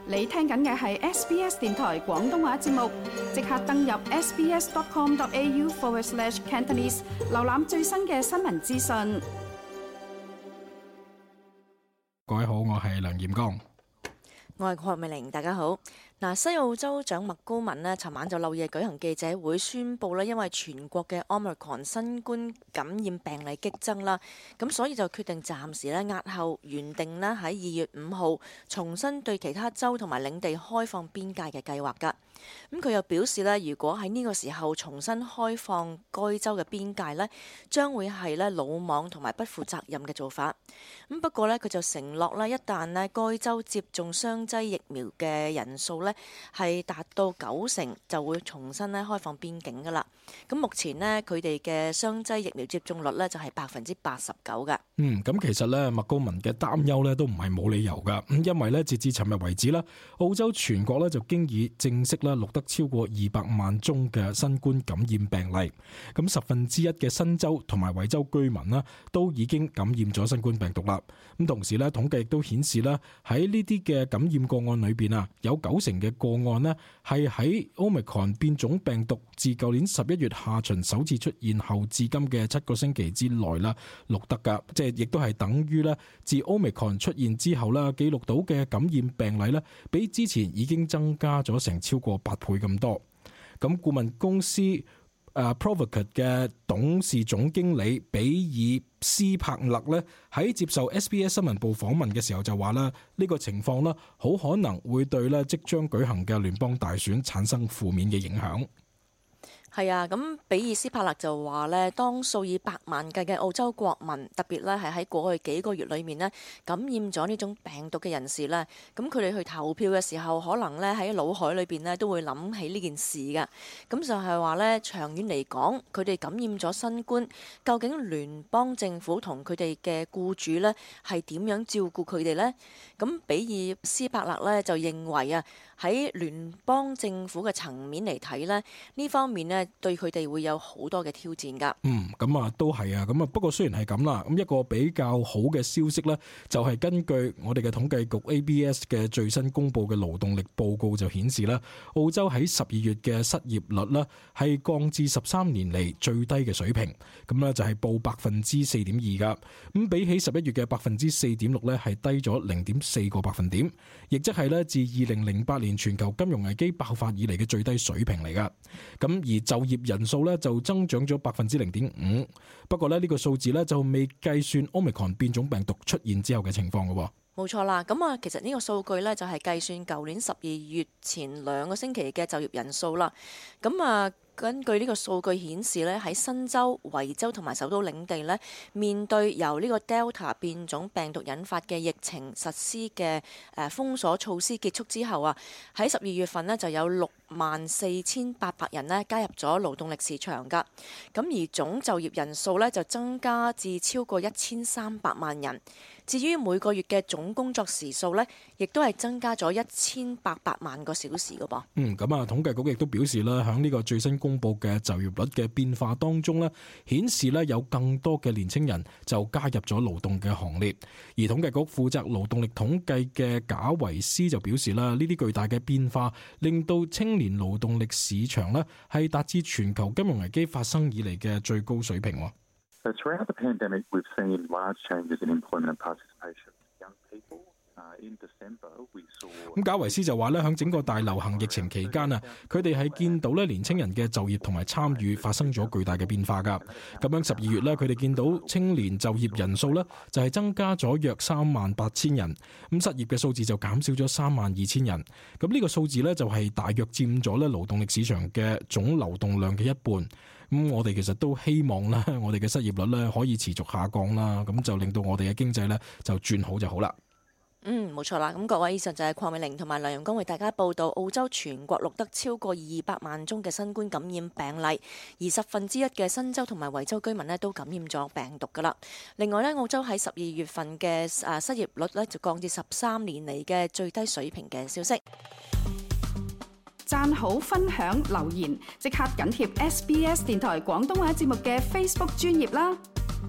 你聽緊嘅係 SBS 電台廣東話節目，即刻登入 sbs.com.au/Cantonese 瀏覽最新嘅新聞資訊。 各位好，我係梁彥剛。 我係鄺美玲，大家好。西澳州長麥高文呢，尋晚就漏夜舉行記者會，宣布呢，因為全國嘅 Omicron 新冠感染病例激增啦，咁所以就決定暫時呢押後原定呢喺2月5號重新對其他州同埋領地開放邊界嘅計劃㗎。咁佢又表示呢，如果喺呢個時候重新開放該州嘅邊界呢，將會係呢魯莽同埋不負責任嘅做法。咁不過呢，佢就承諾啦，一旦呢該州接種雙劑疫苗嘅人數呢係達到90%，就會重新呢開放邊境㗎啦。咁目前呢，佢哋嘅雙劑疫苗接種率呢就係89%㗎。 咁其實呢，麥高文嘅擔憂呢都唔係冇理由㗎。因為呢，截至尋日為止啦，澳洲全國呢就經已正式啦錄得超過200萬宗嘅新冠感染病例。咁1/10嘅新州同埋維州居民呢都已經感染咗新冠病毒啦。咁同時呢，統計亦都顯示啦，喺呢啲嘅感染個案裏邊啊，有90%嘅個案呢係喺 Omicron 變種病毒自舊年11月下旬首次出現後至今嘅7個星期之內啦錄得㗎，即係亦都係等於咧自 Omicron 出現之後啦記錄到嘅感染病例咧，比之前已經增加咗成超過8倍咁多。咁顧問公司Provocate 嘅董事總經理比爾斯柏勒咧喺接受 SBS 新聞部訪問嘅時候就話啦，呢個情況咧好可能會對咧即將舉行嘅聯邦大選產生負面嘅影響。 係啊，咁比爾斯柏勒就話呢，當數以百萬計嘅澳洲國民，特別呢係喺過去幾個月裏面呢感染咗呢種病毒嘅人士呢，咁佢哋去投票嘅時候，可能呢喺腦海裏邊呢都會諗起呢件事㗎。咁就係話呢，長遠嚟講，佢哋感染咗新冠，究竟聯邦政府同佢哋嘅僱主呢係點樣照顧佢哋呢？咁比爾斯柏勒呢就認為啊，喺聯邦政府嘅層面嚟睇呢，呢方面呢對佢哋會有好多嘅挑戰㗎。 咁啊都係啊，咁啊不過雖然係咁啦，咁一個比較好嘅消息呢，就係根據我哋嘅統計局 ABS 嘅最新公布嘅勞動力報告就顯示啦，澳洲喺12月嘅失業率呢係降至13年嚟最低嘅水平，咁呢就係報 4.2% 㗎。咁比起11月嘅 4.6% 呢係低咗 0.4個百分點，亦即係呢自2008年全球金融危機爆發以嚟嘅最低水平嚟㗎。咁而就業人數咧就增長咗 0.5%， 不過呢個數字咧就未計算 Omicron 變種病毒出現之後嘅情況嘅。 冇錯啦，咁啊，其實呢個數據呢，就係計算舊年12月前2個星期嘅就業人數啦。咁啊，根據呢個數據顯示呢，喺新州、維州同埋首都領地呢，面對由呢個 Delta 變種病毒引發嘅疫情實施嘅封鎖措施結束之後啊，喺12月份呢，就有64,800人呢加入咗勞動力市場㗎。咁而總就業人數呢，就增加至超過1300萬人。至於每個月嘅總工作時數呢，亦都係增加咗1800萬個小時㗎噃。 咁啊，統計局亦都表示啦，喺呢個最新公布嘅就業率嘅變化當中呢，顯示呢有更多嘅年青人就加入咗勞動嘅行列。而統計局負責勞動力統計嘅賈維斯就表示啦，呢啲巨大嘅變化令到青年勞動力市場呢係達至全球金融危機發生以嚟嘅最高水平。 So throughout the pandemic, we've seen large changes in employment and participation. Young people, in December, we saw. 咁賈維斯就話咧，喺整個大流行疫情期間啊，佢哋係見到咧年青人嘅就業同埋參與發生咗巨大嘅變化㗎。咁樣12月咧，佢哋見到青年就業人數咧就係增加咗約38,000人，咁失業嘅數字就減少咗32,000人。咁呢個數字咧就係大約佔咗咧勞動力市場嘅總流動量嘅一半。咁我哋其實都希望啦，我哋嘅失業率咧可以持續下降啦，咁就令到我哋嘅經濟咧就轉好就好啦。 冇錯啦。咁各位，以上就係鄺美玲同埋梁陽光為大家報道澳洲全國錄得超過200萬宗嘅新冠感染病例，而1/10嘅新州同埋維州居民呢都感染咗病毒噶啦。另外呢，澳洲喺12月份嘅失業率呢就降至13年嚟嘅最低水平嘅消息。 讚好、分享、留言，即刻緊貼SBS 電台廣東話節目嘅 Facebook 專頁啦！